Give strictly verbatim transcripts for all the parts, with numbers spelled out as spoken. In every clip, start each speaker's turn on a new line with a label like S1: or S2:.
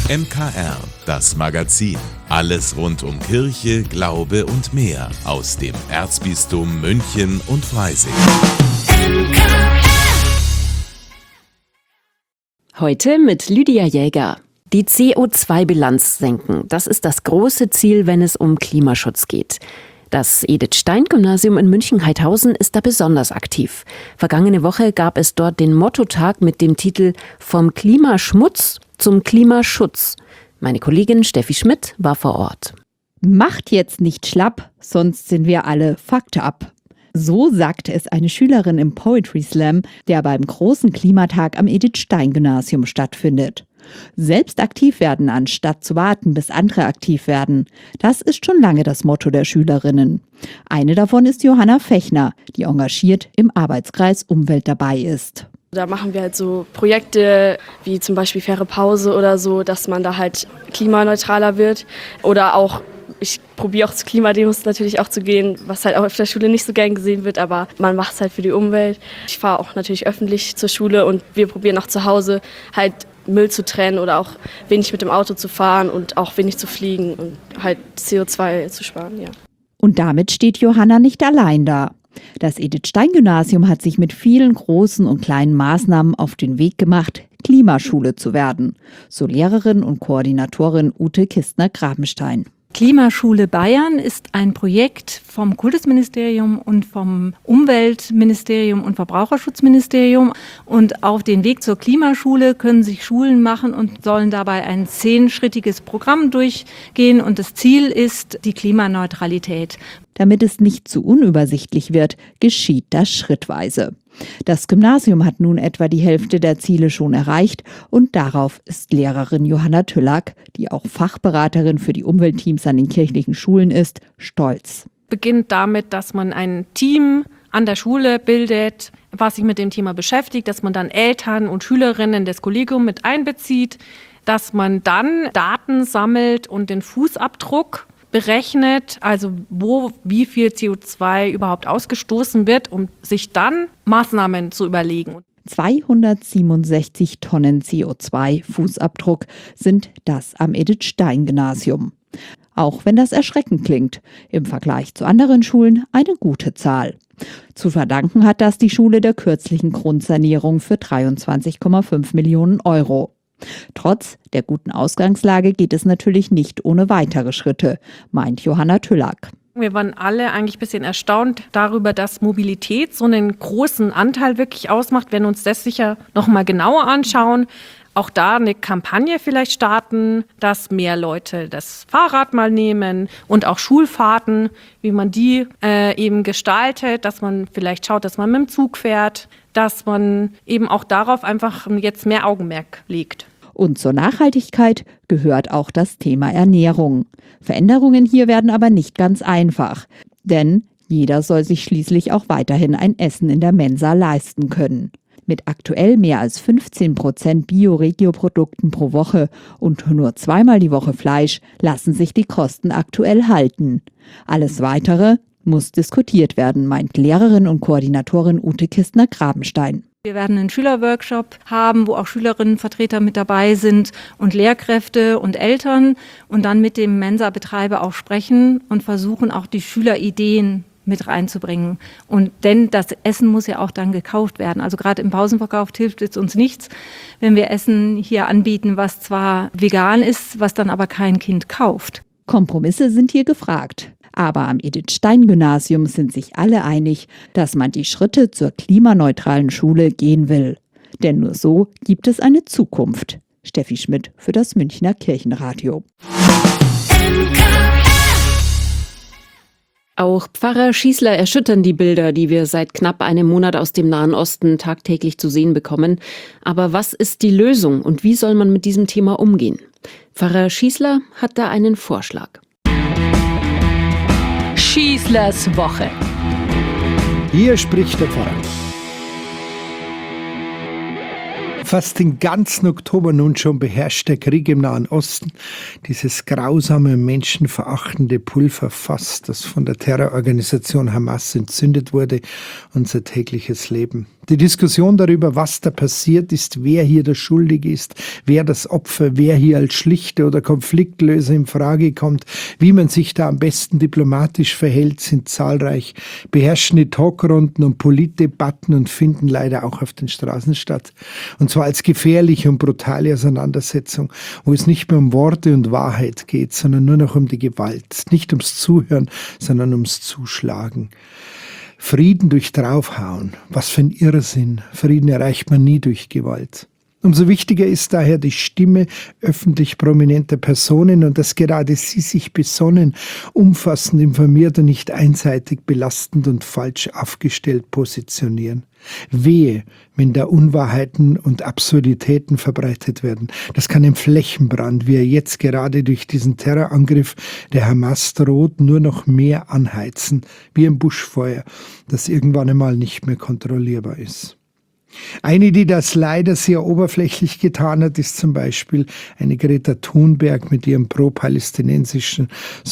S1: M K R, das Magazin. Alles rund um Kirche, Glaube und mehr aus dem Erzbistum München und Freising.
S2: Heute mit Lydia Jäger. Die C O zwei Bilanz senken, das ist das große Ziel, wenn es um Klimaschutz geht. Das Edith-Stein-Gymnasium in München-Heidhausen ist da besonders aktiv. Vergangene Woche gab es dort den Mottotag mit dem Titel »Vom Klimaschmutz zum Klimaschutz«. Meine Kollegin Steffi Schmidt war vor Ort.
S3: Macht jetzt nicht schlapp, sonst sind wir alle fucked up. So sagte es eine Schülerin im Poetry Slam, der beim großen Klimatag am Edith-Stein-Gymnasium stattfindet. Selbst aktiv werden, anstatt zu warten, bis andere aktiv werden. Das ist schon lange das Motto der Schülerinnen. Eine davon ist Johanna Fechner, die engagiert im Arbeitskreis Umwelt dabei ist.
S4: Da machen wir halt so Projekte wie zum Beispiel faire Pause oder so, dass man da halt klimaneutraler wird. Oder auch, ich probiere auch zu Klimademos natürlich auch zu gehen, was halt auch auf der Schule nicht so gern gesehen wird, aber man macht es halt für die Umwelt. Ich fahre auch natürlich öffentlich zur Schule und wir probieren auch zu Hause halt Müll zu trennen oder auch wenig mit dem Auto zu fahren und auch wenig zu fliegen und halt C O zwei zu sparen, ja.
S3: Und damit steht Johanna nicht allein da. Das Edith-Stein-Gymnasium hat sich mit vielen großen und kleinen Maßnahmen auf den Weg gemacht, Klimaschule zu werden. So Lehrerin und Koordinatorin Ute Kistner-Grabenstein.
S5: Klimaschule Bayern ist ein Projekt vom Kultusministerium und vom Umweltministerium und Verbraucherschutzministerium. Und auf den Weg zur Klimaschule können sich Schulen machen und sollen dabei ein zehnschrittiges Programm durchgehen. Und das Ziel ist die Klimaneutralität.
S3: Damit es nicht zu unübersichtlich wird, geschieht das schrittweise. Das Gymnasium hat nun etwa die Hälfte der Ziele schon erreicht und darauf ist Lehrerin Johanna Tüllack, die auch Fachberaterin für die Umweltteams an den kirchlichen Schulen ist, stolz.
S6: Beginnt damit, dass man ein Team an der Schule bildet, was sich mit dem Thema beschäftigt, dass man dann Eltern und Schülerinnen des Kollegiums mit einbezieht, dass man dann Daten sammelt und den Fußabdruck berechnet, also wo wie viel C O zwei überhaupt ausgestoßen wird, um sich dann Maßnahmen zu überlegen.
S3: zweihundertsiebenundsechzig Tonnen C O zwei Fußabdruck sind das am Edith-Stein-Gymnasium. Auch wenn das erschreckend klingt, im Vergleich zu anderen Schulen eine gute Zahl. Zu verdanken hat das die Schule der kürzlichen Grundsanierung für dreiundzwanzig Komma fünf Millionen Euro. Trotz der guten Ausgangslage geht es natürlich nicht ohne weitere Schritte, meint Johanna Tüllack.
S6: Wir waren alle eigentlich ein bisschen erstaunt darüber, dass Mobilität so einen großen Anteil wirklich ausmacht. Wenn wir uns das sicher noch mal genauer anschauen, auch da eine Kampagne vielleicht starten, dass mehr Leute das Fahrrad mal nehmen und auch Schulfahrten, wie man die äh, eben gestaltet, dass man vielleicht schaut, dass man mit dem Zug fährt, dass man eben auch darauf einfach jetzt mehr Augenmerk legt.
S3: Und zur Nachhaltigkeit gehört auch das Thema Ernährung. Veränderungen hier werden aber nicht ganz einfach, denn jeder soll sich schließlich auch weiterhin ein Essen in der Mensa leisten können. Mit aktuell mehr als fünfzehn Prozent Bio-Regio-Produkten pro Woche und nur zweimal die Woche Fleisch lassen sich die Kosten aktuell halten. Alles Weitere muss diskutiert werden, meint Lehrerin und Koordinatorin Ute Kistner-Grabenstein.
S5: Wir werden einen Schülerworkshop haben, wo auch Schülerinnenvertreter mit dabei sind und Lehrkräfte und Eltern und dann mit dem Mensa-Betreiber auch sprechen und versuchen auch die Schülerideen mit reinzubringen. Und denn das Essen muss ja auch dann gekauft werden. Also gerade im Pausenverkauf hilft es uns nichts, wenn wir Essen hier anbieten, was zwar vegan ist, was dann aber kein Kind kauft.
S3: Kompromisse sind hier gefragt. Aber am Edith-Stein-Gymnasium sind sich alle einig, dass man die Schritte zur klimaneutralen Schule gehen will. Denn nur so gibt es eine Zukunft. Steffi Schmidt für das Münchner Kirchenradio.
S2: Auch Pfarrer Schießler erschüttern die Bilder, die wir seit knapp einem Monat aus dem Nahen Osten tagtäglich zu sehen bekommen. Aber was ist die Lösung und wie soll man mit diesem Thema umgehen? Pfarrer Schießler hat da einen Vorschlag.
S7: Schießlers Woche.
S8: Hier spricht der Pfarrer. Fast den ganzen Oktober nun schon beherrscht der Krieg im Nahen Osten, dieses grausame, menschenverachtende Pulverfass, das von der Terrororganisation Hamas entzündet wurde, unser tägliches Leben. Die Diskussion darüber, was da passiert ist, wer hier der Schuldige ist, wer das Opfer, wer hier als Schlichter oder Konfliktlöser in Frage kommt, wie man sich da am besten diplomatisch verhält, sind zahlreich. Beherrschende Talkrunden und Politdebatten und finden leider auch auf den Straßen statt. Und zwar als gefährliche und brutale Auseinandersetzung, wo es nicht mehr um Worte und Wahrheit geht, sondern nur noch um die Gewalt. Nicht ums Zuhören, sondern ums Zuschlagen. Frieden durch Draufhauen. Was für ein Irrsinn. Frieden erreicht man nie durch Gewalt. Umso wichtiger ist daher die Stimme öffentlich prominenter Personen und dass gerade sie sich besonnen, umfassend informiert und nicht einseitig belastend und falsch aufgestellt positionieren. Wehe, wenn da Unwahrheiten und Absurditäten verbreitet werden. Das kann im Flächenbrand, wie er jetzt gerade durch diesen Terrorangriff der Hamas droht, nur noch mehr anheizen, wie ein Buschfeuer, das irgendwann einmal nicht mehr kontrollierbar ist. Eine, die das leider sehr oberflächlich getan hat, ist zum Beispiel eine Greta Thunberg mit ihrem pro-palästinensischen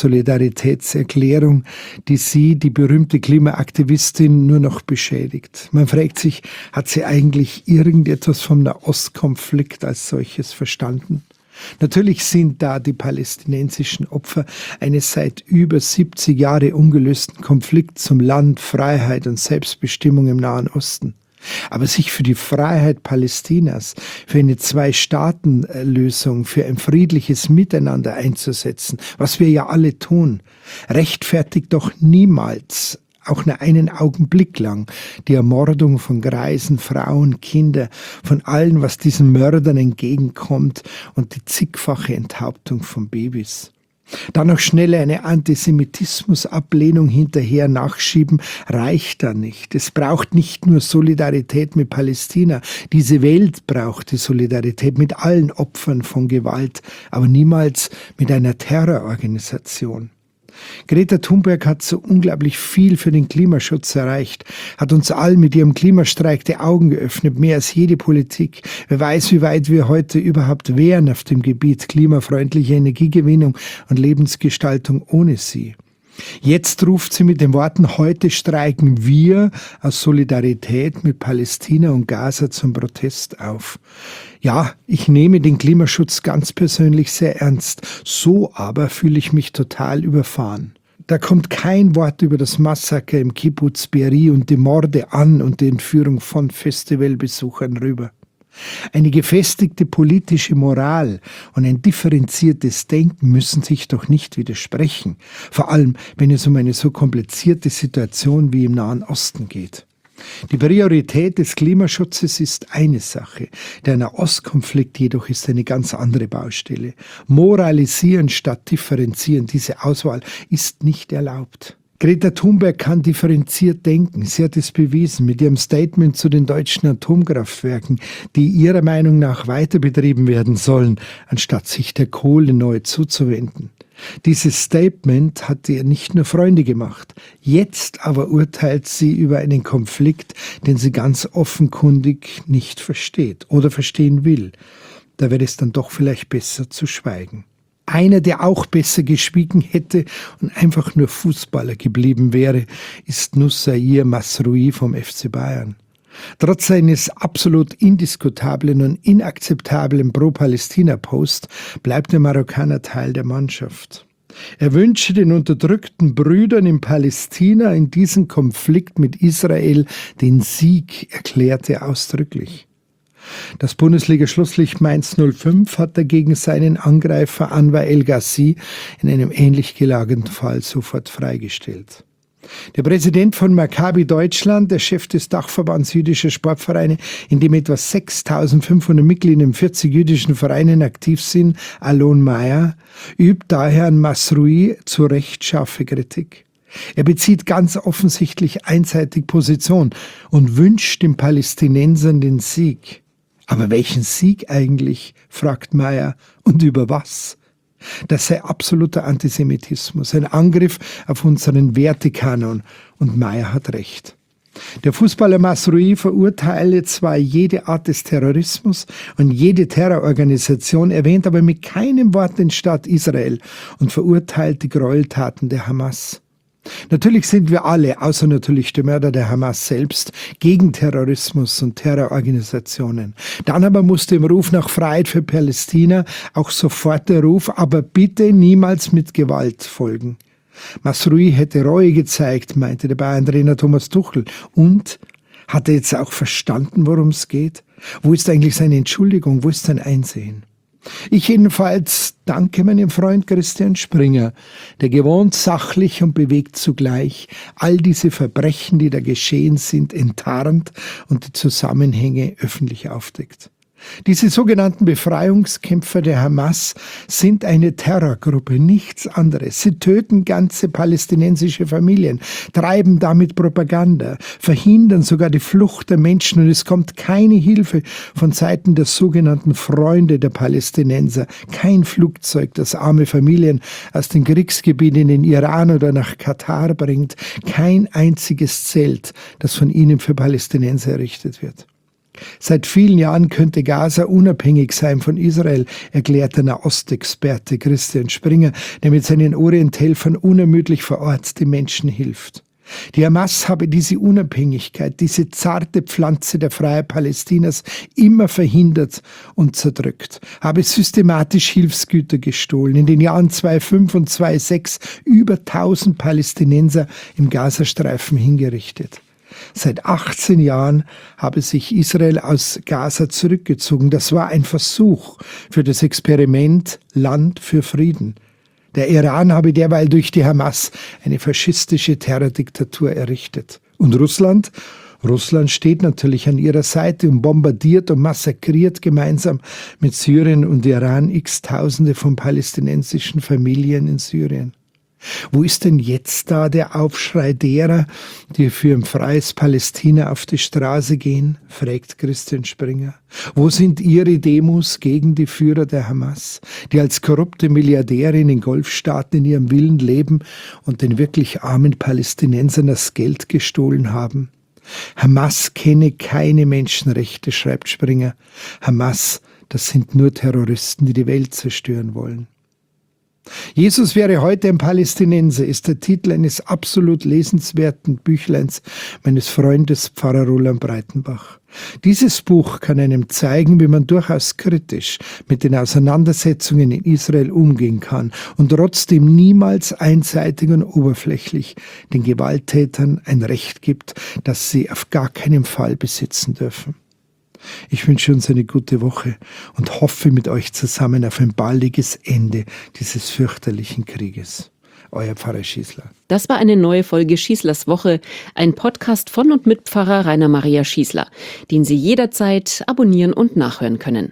S8: Solidaritätserklärung, die sie, die berühmte Klimaaktivistin, nur noch beschädigt. Man fragt sich, hat sie eigentlich irgendetwas vom Nahostkonflikt als solches verstanden? Natürlich sind da die palästinensischen Opfer eines seit über siebzig Jahren ungelösten Konflikts um Land, Freiheit und Selbstbestimmung im Nahen Osten. Aber sich für die Freiheit Palästinas, für eine Zwei-Staaten-Lösung, für ein friedliches Miteinander einzusetzen, was wir ja alle tun, rechtfertigt doch niemals, auch nur einen Augenblick lang, die Ermordung von Greisen, Frauen, Kinder, von allen, was diesen Mördern entgegenkommt und die zigfache Enthauptung von Babys. Dann noch schnell eine Antisemitismusablehnung hinterher nachschieben, reicht da nicht. Es braucht nicht nur Solidarität mit Palästina. Diese Welt braucht die Solidarität mit allen Opfern von Gewalt, aber niemals mit einer Terrororganisation. Greta Thunberg hat so unglaublich viel für den Klimaschutz erreicht, hat uns allen mit ihrem Klimastreik die Augen geöffnet, mehr als jede Politik. Wer weiß, wie weit wir heute überhaupt wären auf dem Gebiet klimafreundliche Energiegewinnung und Lebensgestaltung ohne sie. Jetzt ruft sie mit den Worten, heute streiken wir aus Solidarität mit Palästina und Gaza zum Protest auf. Ja, ich nehme den Klimaschutz ganz persönlich sehr ernst. So aber fühle ich mich total überfahren. Da kommt kein Wort über das Massaker im Kibbuz Be'eri und die Morde an und die Entführung von Festivalbesuchern rüber. Eine gefestigte politische Moral und ein differenziertes Denken müssen sich doch nicht widersprechen, vor allem wenn es um eine so komplizierte Situation wie im Nahen Osten geht. Die Priorität des Klimaschutzes ist eine Sache, der Nahostkonflikt jedoch ist eine ganz andere Baustelle. Moralisieren statt differenzieren, diese Auswahl ist nicht erlaubt. Greta Thunberg kann differenziert denken. Sie hat es bewiesen mit ihrem Statement zu den deutschen Atomkraftwerken, die ihrer Meinung nach weiter betrieben werden sollen, anstatt sich der Kohle neu zuzuwenden. Dieses Statement hat ihr nicht nur Freunde gemacht. Jetzt aber urteilt sie über einen Konflikt, den sie ganz offenkundig nicht versteht oder verstehen will. Da wäre es dann doch vielleicht besser zu schweigen. Einer, der auch besser geschwiegen hätte und einfach nur Fußballer geblieben wäre, ist Nussair Mazraoui vom F C Bayern. Trotz seines absolut indiskutablen und inakzeptablen Pro-Palästina-Post bleibt der Marokkaner Teil der Mannschaft. Er wünsche den unterdrückten Brüdern in Palästina in diesem Konflikt mit Israel den Sieg, erklärte er ausdrücklich. Das Bundesliga-Schlusslicht Mainz null fünf hat dagegen seinen Angreifer Anwar El Ghazi in einem ähnlich gelagerten Fall sofort freigestellt. Der Präsident von Maccabi Deutschland, der Chef des Dachverbands jüdischer Sportvereine, in dem etwa sechstausendfünfhundert Mitglieder in vierzig jüdischen Vereinen aktiv sind, Alon Mayer, übt daher an Mazraoui zu Recht scharfe Kritik. Er bezieht ganz offensichtlich einseitig Position und wünscht den Palästinensern den Sieg. Aber welchen Sieg eigentlich, fragt Mayer, und über was? Das sei absoluter Antisemitismus, ein Angriff auf unseren Wertekanon, und Mayer hat recht. Der Fußballer Mazraoui verurteile zwar jede Art des Terrorismus und jede Terrororganisation, erwähnt aber mit keinem Wort den Staat Israel und verurteilt die Gräueltaten der Hamas. Natürlich sind wir alle, außer natürlich der Mörder der Hamas selbst, gegen Terrorismus und Terrororganisationen. Dann aber musste im Ruf nach Freiheit für Palästina auch sofort der Ruf, aber bitte niemals mit Gewalt folgen. Masrui hätte Reue gezeigt, meinte der Bayern-Trainer Thomas Tuchel. Und hat er jetzt auch verstanden, worum es geht? Wo ist eigentlich seine Entschuldigung? Wo ist sein Einsehen? Ich jedenfalls danke meinem Freund Christian Springer, der gewohnt sachlich und bewegt zugleich all diese Verbrechen, die da geschehen sind, enttarnt und die Zusammenhänge öffentlich aufdeckt. Diese sogenannten Befreiungskämpfer der Hamas sind eine Terrorgruppe, nichts anderes. Sie töten ganze palästinensische Familien, treiben damit Propaganda, verhindern sogar die Flucht der Menschen und es kommt keine Hilfe von Seiten der sogenannten Freunde der Palästinenser. Kein Flugzeug, das arme Familien aus den Kriegsgebieten in den Iran oder nach Katar bringt. Kein einziges Zelt, das von ihnen für Palästinenser errichtet wird. Seit vielen Jahren könnte Gaza unabhängig sein von Israel, erklärt der Nahostexperte Christian Springer, der mit seinen Orienthelfern unermüdlich vor Ort den Menschen hilft. Die Hamas habe diese Unabhängigkeit, diese zarte Pflanze der Freiheit Palästinas immer verhindert und zerdrückt, habe systematisch Hilfsgüter gestohlen. In den Jahren zweitausendfünf und zweitausendsechs über tausend Palästinenser im Gazastreifen hingerichtet. Seit achtzehn Jahren habe sich Israel aus Gaza zurückgezogen. Das war ein Versuch für das Experiment Land für Frieden. Der Iran habe derweil durch die Hamas eine faschistische Terrordiktatur errichtet. Und Russland? Russland steht natürlich an ihrer Seite und bombardiert und massakriert gemeinsam mit Syrien und Iran x-Tausende von palästinensischen Familien in Syrien. Wo ist denn jetzt da der Aufschrei derer, die für ein freies Palästina auf die Straße gehen, fragt Christian Springer. Wo sind ihre Demos gegen die Führer der Hamas, die als korrupte Milliardäre in den Golfstaaten in ihrem Willen leben und den wirklich armen Palästinensern das Geld gestohlen haben? Hamas kenne keine Menschenrechte, schreibt Springer. Hamas, das sind nur Terroristen, die die Welt zerstören wollen. Jesus wäre heute ein Palästinenser, ist der Titel eines absolut lesenswerten Büchleins meines Freundes Pfarrer Roland Breitenbach. Dieses Buch kann einem zeigen, wie man durchaus kritisch mit den Auseinandersetzungen in Israel umgehen kann und trotzdem niemals einseitig und oberflächlich den Gewalttätern ein Recht gibt, das sie auf gar keinen Fall besitzen dürfen. Ich wünsche uns eine gute Woche und hoffe mit euch zusammen auf ein baldiges Ende dieses fürchterlichen Krieges. Euer Pfarrer Schießler.
S2: Das war eine neue Folge Schießlers Woche, ein Podcast von und mit Pfarrer Rainer Maria Schießler, den Sie jederzeit abonnieren und nachhören können.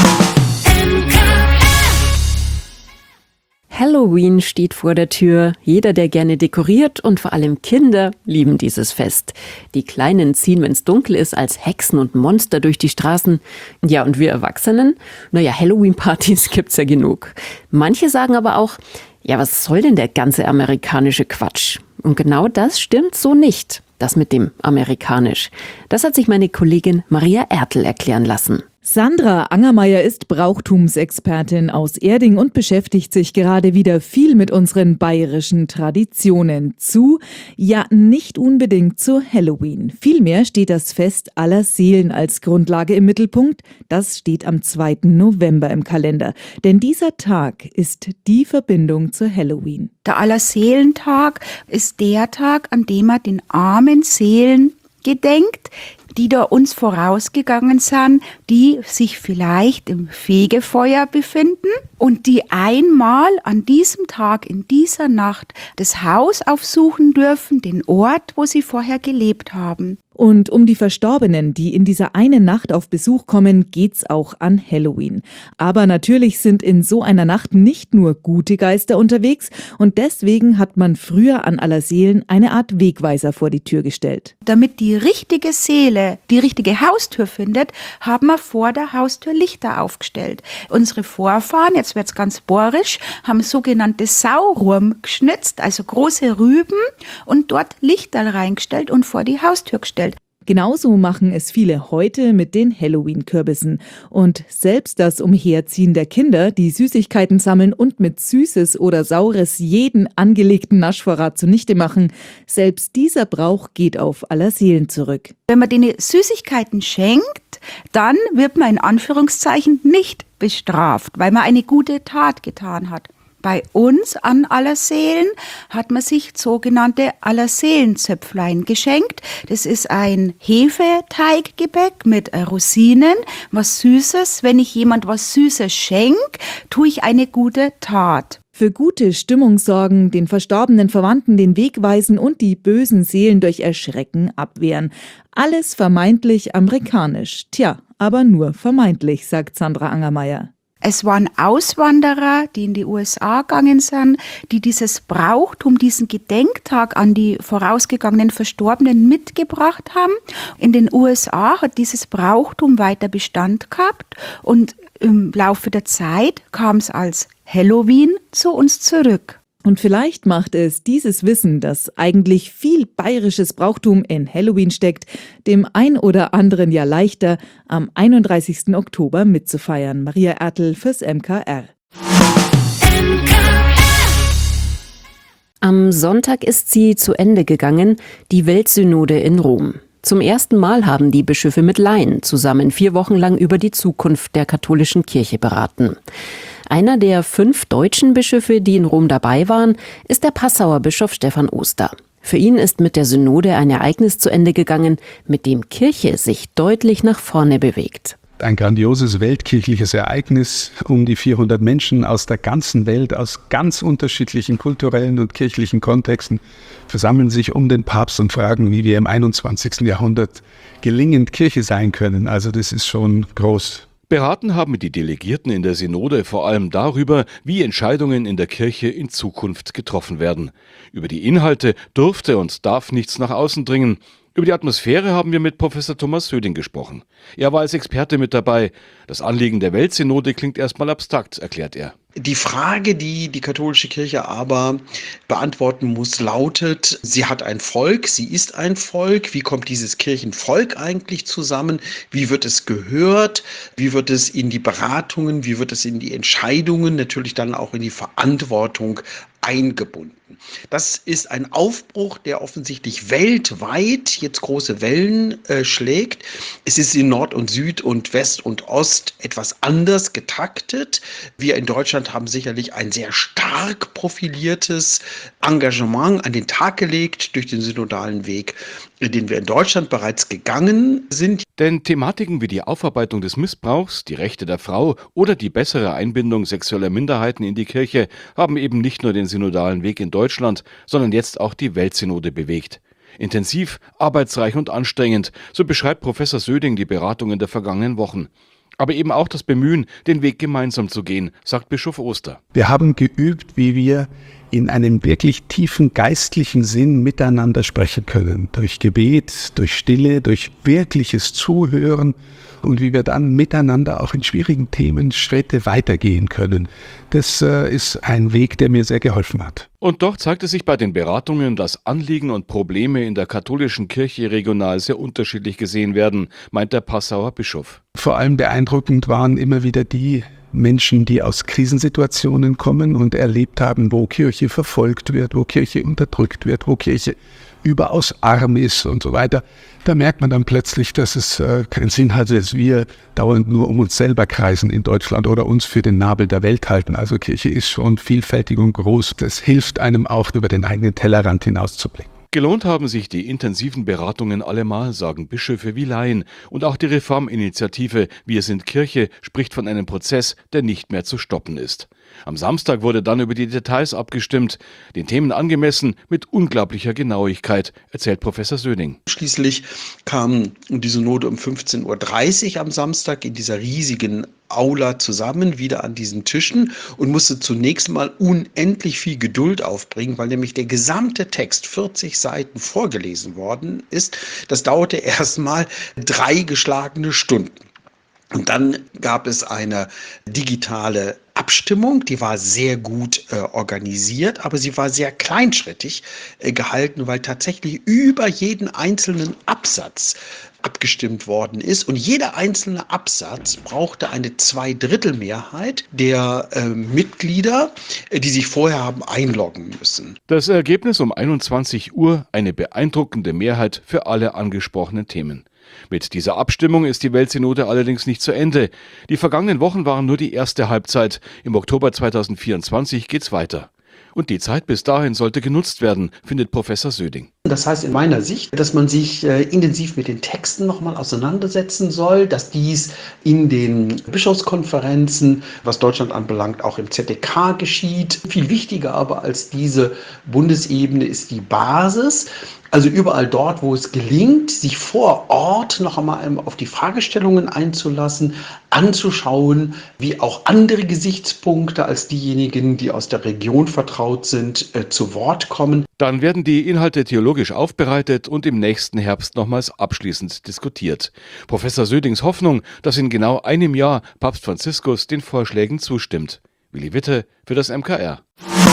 S2: Halloween steht vor der Tür. Jeder, der gerne dekoriert und vor allem Kinder lieben dieses Fest. Die Kleinen ziehen, wenn es dunkel ist, als Hexen und Monster durch die Straßen. Ja, und wir Erwachsenen? Naja, Halloween-Partys gibt's ja genug. Manche sagen aber auch, ja, was soll denn der ganze amerikanische Quatsch? Und genau das stimmt so nicht. Das mit dem amerikanisch. Das hat sich meine Kollegin Maria Ertl erklären lassen.
S9: Sandra Angermeier ist Brauchtumsexpertin aus Erding und beschäftigt sich gerade wieder viel mit unseren bayerischen Traditionen zu, ja nicht unbedingt zu Halloween. Vielmehr steht das Fest aller Seelen als Grundlage im Mittelpunkt. Das steht am zweiten November im Kalender. Denn dieser Tag ist die Verbindung zu Halloween.
S10: Der Allerseelentag ist der Tag, an dem man den armen Seelen gedenkt, die da uns vorausgegangen sind, die sich vielleicht im Fegefeuer befinden und die einmal an diesem Tag, in dieser Nacht, das Haus aufsuchen dürfen, den Ort, wo sie vorher gelebt haben.
S9: Und um die Verstorbenen, die in dieser einen Nacht auf Besuch kommen, geht's auch an Halloween. Aber natürlich sind in so einer Nacht nicht nur gute Geister unterwegs und deswegen hat man früher an Allerseelen eine Art Wegweiser vor die Tür gestellt.
S10: Damit die richtige Seele die richtige Haustür findet, haben wir vor der Haustür Lichter aufgestellt. Unsere Vorfahren, jetzt wird's ganz bohrisch, haben sogenannte Saurum geschnitzt, also große Rüben und dort Lichter reingestellt und vor die Haustür gestellt.
S9: Genauso machen es viele heute mit den Halloween-Kürbissen. Und selbst das Umherziehen der Kinder, die Süßigkeiten sammeln und mit Süßes oder Saures jeden angelegten Naschvorrat zunichte machen, selbst dieser Brauch geht auf Allerseelen zurück.
S10: Wenn man denen Süßigkeiten schenkt, dann wird man in Anführungszeichen nicht bestraft, weil man eine gute Tat getan hat. Bei uns an Allerseelen hat man sich sogenannte Allerseelenzöpflein geschenkt. Das ist ein Hefeteiggebäck mit Rosinen, was Süßes. Wenn ich jemand was Süßes schenke, tue ich eine gute Tat.
S9: Für gute Stimmung sorgen, den verstorbenen Verwandten den Weg weisen und die bösen Seelen durch Erschrecken abwehren. Alles vermeintlich amerikanisch. Tja, aber nur vermeintlich, sagt Sandra Angermeier.
S10: Es waren Auswanderer, die in die U S A gegangen sind, die dieses Brauchtum, diesen Gedenktag an die vorausgegangenen Verstorbenen mitgebracht haben. In den U S A hat dieses Brauchtum weiter Bestand gehabt und im Laufe der Zeit kam es als Halloween zu uns zurück.
S9: Und vielleicht macht es dieses Wissen, dass eigentlich viel bayerisches Brauchtum in Halloween steckt, dem ein oder anderen ja leichter, am einunddreißigsten Oktober mitzufeiern. Maria Ertl fürs M K R.
S2: Am Sonntag ist sie zu Ende gegangen, die Weltsynode in Rom. Zum ersten Mal haben die Bischöfe mit Laien zusammen vier Wochen lang über die Zukunft der katholischen Kirche beraten. Einer der fünf deutschen Bischöfe, die in Rom dabei waren, ist der Passauer Bischof Stefan Oster. Für ihn ist mit der Synode ein Ereignis zu Ende gegangen, mit dem Kirche sich deutlich nach vorne bewegt.
S11: Ein grandioses weltkirchliches Ereignis. Um die vierhundert Menschen aus der ganzen Welt, aus ganz unterschiedlichen kulturellen und kirchlichen Kontexten versammeln sich um den Papst und fragen, wie wir im einundzwanzigsten Jahrhundert gelingend Kirche sein können. Also das ist schon groß.
S12: Beraten haben die Delegierten in der Synode vor allem darüber, wie Entscheidungen in der Kirche in Zukunft getroffen werden. Über die Inhalte durfte und darf nichts nach außen dringen. Über die Atmosphäre haben wir mit Professor Thomas Söding gesprochen. Er war als Experte mit dabei. Das Anliegen der Weltsynode klingt erstmal abstrakt, erklärt er.
S13: Die Frage, die die katholische Kirche aber beantworten muss, lautet, sie hat ein Volk, sie ist ein Volk. Wie kommt dieses Kirchenvolk eigentlich zusammen? Wie wird es gehört? Wie wird es in die Beratungen? Wie wird es in die Entscheidungen, natürlich dann auch in die Verantwortung eingebunden? Das ist ein Aufbruch, der offensichtlich weltweit jetzt große Wellen äh, schlägt. Es ist in Nord und Süd und West und Ost etwas anders getaktet. Wir in Deutschland haben sicherlich ein sehr stark profiliertes Engagement an den Tag gelegt durch den synodalen Weg, den wir in Deutschland bereits gegangen sind.
S12: Denn Thematiken wie die Aufarbeitung des Missbrauchs, die Rechte der Frau oder die bessere Einbindung sexueller Minderheiten in die Kirche haben eben nicht nur den synodalen Weg in Deutschland, sondern jetzt auch die Weltsynode bewegt. Intensiv, arbeitsreich und anstrengend, so beschreibt Professor Söding die Beratungen der vergangenen Wochen. Aber eben auch das Bemühen, den Weg gemeinsam zu gehen, sagt Bischof Oster.
S11: Wir haben geübt, wie wir in einem wirklich tiefen geistlichen Sinn miteinander sprechen können. Durch Gebet, durch Stille, durch wirkliches Zuhören und wie wir dann miteinander auch in schwierigen Themen Schritte weitergehen können. Das äh, ist ein Weg, der mir sehr geholfen hat.
S12: Und doch zeigte sich bei den Beratungen, dass Anliegen und Probleme in der katholischen Kirche regional sehr unterschiedlich gesehen werden, meint der Passauer Bischof.
S11: Vor allem beeindruckend waren immer wieder die Menschen, die aus Krisensituationen kommen und erlebt haben, wo Kirche verfolgt wird, wo Kirche unterdrückt wird, wo Kirche überaus arm ist und so weiter. Da merkt man dann plötzlich, dass es äh, keinen Sinn hat, dass wir dauernd nur um uns selber kreisen in Deutschland oder uns für den Nabel der Welt halten. Also Kirche ist schon vielfältig und groß. Das hilft einem auch, über den eigenen Tellerrand hinauszublicken.
S12: Gelohnt haben sich die intensiven Beratungen allemal, sagen Bischöfe wie Laien. Und auch die Reforminitiative Wir sind Kirche spricht von einem Prozess, der nicht mehr zu stoppen ist. Am Samstag wurde dann über die Details abgestimmt, den Themen angemessen mit unglaublicher Genauigkeit, erzählt Professor Söding.
S13: Schließlich kam die Synode um fünfzehn Uhr dreißig am Samstag in dieser riesigen Aula zusammen, wieder an diesen Tischen und musste zunächst mal unendlich viel Geduld aufbringen, weil nämlich der gesamte Text, vierzig Seiten, vorgelesen worden ist. Das dauerte erst mal drei geschlagene Stunden. Und dann gab es eine digitale Abstimmung, die war sehr gut äh, organisiert, aber sie war sehr kleinschrittig äh, gehalten, weil tatsächlich über jeden einzelnen Absatz abgestimmt worden ist. Und jeder einzelne Absatz brauchte eine Zweidrittelmehrheit der äh, Mitglieder, äh, die sich vorher haben einloggen müssen.
S12: Das Ergebnis um einundzwanzig Uhr eine beeindruckende Mehrheit für alle angesprochenen Themen. Mit dieser Abstimmung ist die Weltsynode allerdings nicht zu Ende. Die vergangenen Wochen waren nur die erste Halbzeit. Im Oktober zweitausendvierundzwanzig geht's weiter. Und die Zeit bis dahin sollte genutzt werden, findet Professor Söding.
S13: Das heißt in meiner Sicht, dass man sich äh, intensiv mit den Texten nochmal auseinandersetzen soll, dass dies in den Bischofskonferenzen, was Deutschland anbelangt, auch im Z D K geschieht. Viel wichtiger aber als diese Bundesebene ist die Basis. Also überall dort, wo es gelingt, sich vor Ort noch einmal auf die Fragestellungen einzulassen, anzuschauen, wie auch andere Gesichtspunkte als diejenigen, die aus der Region vertraut sind, äh, zu Wort kommen.
S12: Dann werden die Inhalte theologisch aufbereitet und im nächsten Herbst nochmals abschließend diskutiert. Professor Södings Hoffnung, dass in genau einem Jahr Papst Franziskus den Vorschlägen zustimmt. Willi Witte für das M K R.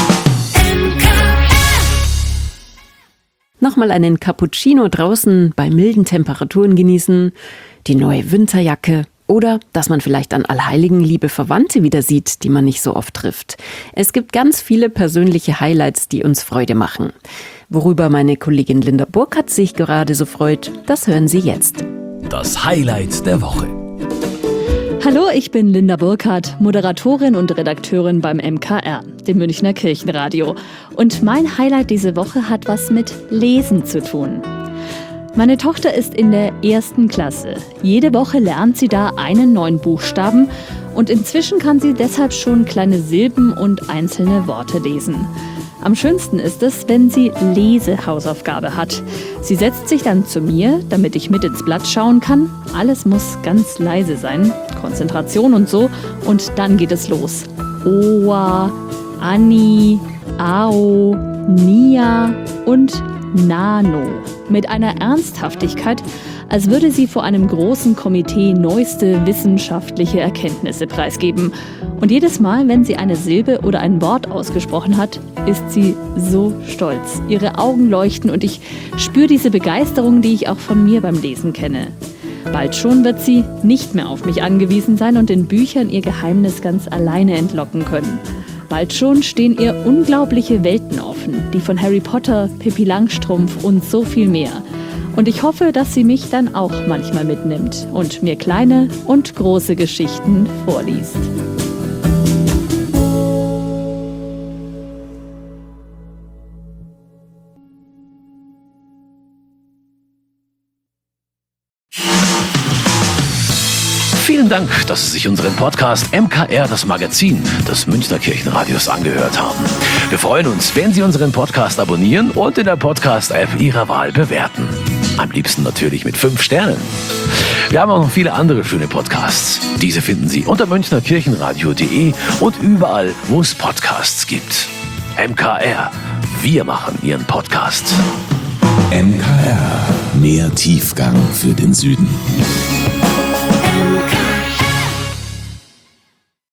S2: Nochmal einen Cappuccino draußen bei milden Temperaturen genießen, die neue Winterjacke oder dass man vielleicht an Allerheiligen liebe Verwandte wieder sieht, die man nicht so oft trifft. Es gibt ganz viele persönliche Highlights, die uns Freude machen. Worüber meine Kollegin Linda Burkhardt sich gerade so freut, das hören Sie jetzt.
S14: Das Highlight der Woche.
S7: Hallo, ich bin Linda Burkhardt, Moderatorin und Redakteurin beim M K R, dem Münchner Kirchenradio. Und mein Highlight diese Woche hat was mit Lesen zu tun. Meine Tochter ist in der ersten Klasse. Jede Woche lernt sie da einen neuen Buchstaben und inzwischen kann sie deshalb schon kleine Silben und einzelne Worte lesen. Am schönsten ist es, wenn sie Lesehausaufgabe hat. Sie setzt sich dann zu mir, damit ich mit ins Blatt schauen kann. Alles muss ganz leise sein, Konzentration und so. Und dann geht es los. Oa, Ani, Ao, Nia und Nano. Mit einer Ernsthaftigkeit, als würde sie vor einem großen Komitee neueste wissenschaftliche Erkenntnisse preisgeben. Und jedes Mal, wenn sie eine Silbe oder ein Wort ausgesprochen hat, ist sie so stolz. Ihre Augen leuchten und ich spüre diese Begeisterung, die ich auch von mir beim Lesen kenne. Bald schon wird sie nicht mehr auf mich angewiesen sein und in Büchern ihr Geheimnis ganz alleine entlocken können. Bald schon stehen ihr unglaubliche Welten offen, die von Harry Potter, Pippi Langstrumpf und so viel mehr. Und ich hoffe, dass sie mich dann auch manchmal mitnimmt und mir kleine und große Geschichten vorliest.
S14: Vielen Dank, dass Sie sich unseren Podcast M K R, das Magazin des Münchner Kirchenradios, angehört haben. Wir freuen uns, wenn Sie unseren Podcast abonnieren und in der Podcast-App Ihrer Wahl bewerten. Am liebsten natürlich mit fünf Sternen. Wir haben auch noch viele andere schöne Podcasts. Diese finden Sie unter münchner kirchenradio punkt de und überall, wo es Podcasts gibt. M K R, wir machen Ihren Podcast.
S1: M K R, mehr Tiefgang für den Süden.